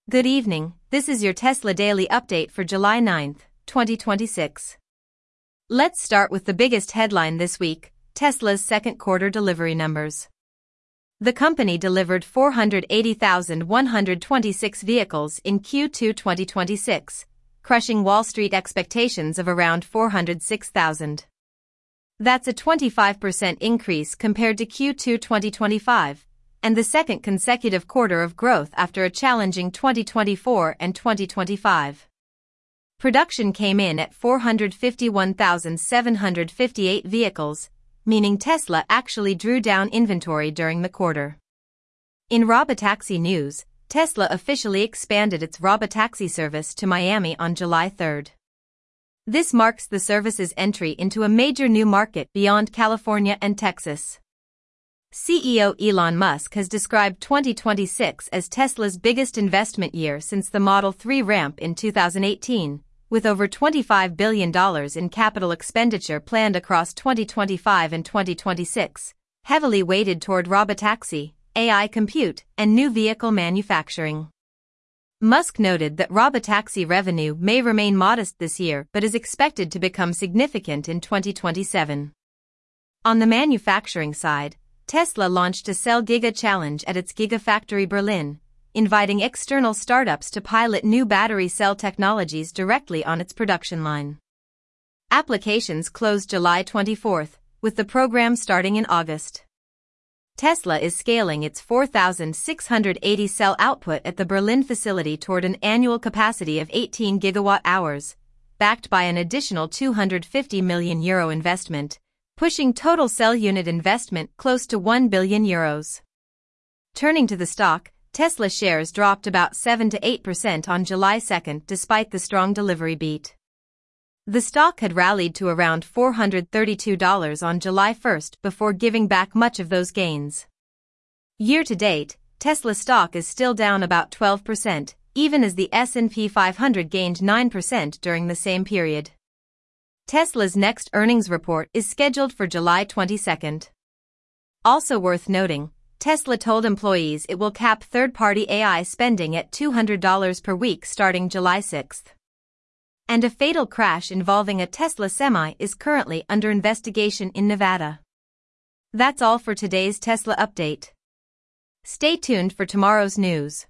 Good evening, this is your Tesla Daily Update for July 9, 2026. Let's start with the biggest headline this week, Tesla's second quarter delivery numbers. The company delivered 480,126 vehicles in Q2 2026, crushing Wall Street expectations of around 406,000. That's a 25% increase compared to Q2 2025. And the second consecutive quarter of growth after a challenging 2024 and 2025. Production came in at 451,758 vehicles, meaning Tesla actually drew down inventory during the quarter. In Robotaxi news, Tesla officially expanded its Robotaxi service to Miami on July 3. This marks the service's entry into a major new market beyond California and Texas. CEO Elon Musk has described 2026 as Tesla's biggest investment year since the Model 3 ramp in 2018, with over $25 billion in capital expenditure planned across 2025 and 2026, heavily weighted toward Robotaxi, AI compute, and new vehicle manufacturing. Musk noted that Robotaxi revenue may remain modest this year but is expected to become significant in 2027. On the manufacturing side, Tesla launched a Cell Giga Challenge at its Gigafactory Berlin, inviting external startups to pilot new battery cell technologies directly on its production line. Applications closed July 24, with the program starting in August. Tesla is scaling its 4,680 cell output at the Berlin facility toward an annual capacity of 18 gigawatt-hours, backed by an additional €250 million investment, pushing total cell unit investment close to €1 billion. Turning to the stock, Tesla shares dropped about 7 to 8% on July 2 despite the strong delivery beat. The stock had rallied to around $432 on July 1 before giving back much of those gains. Year to date, Tesla stock is still down about 12%, even as the S&P 500 gained 9% during the same period. Tesla's next earnings report is scheduled for July 22. Also worth noting, Tesla told employees it will cap third-party AI spending at $200 per week starting July 6. And a fatal crash involving a Tesla Semi is currently under investigation in Nevada. That's all for today's Tesla update. Stay tuned for tomorrow's news.